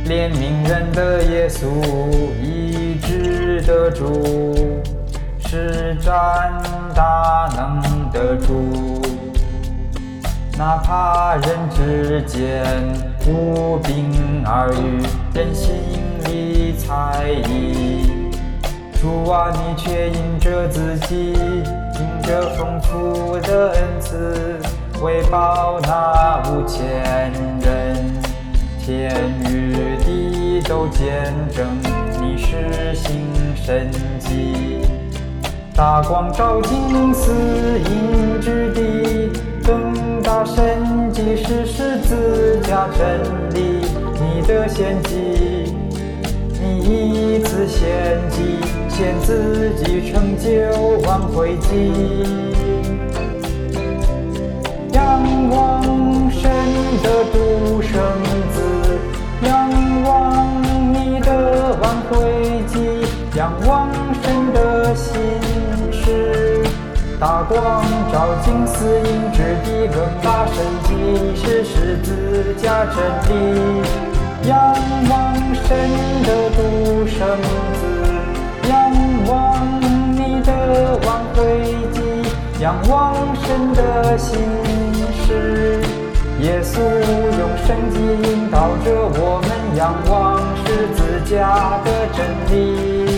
怜悯人的耶稣，医治的主，施展大能的主。哪怕人之间无病而愈，人心里猜疑。主啊，你却因着自己，因着丰富的恩赐，为报那5000人。天与地都见证你施行神迹，大光照进死荫之地，更大神迹是十字架真理。你的献祭，你一次献祭，献自己成就挽回祭。仰望神的独生子，仰望你的挽回祭，仰望神的心事。大光照进死荫之地，更大神迹是十字架真理。仰望神的独生子，仰望你的挽回祭，仰望神的心事。耶稣用神迹引导着我们，仰望十字架的真理。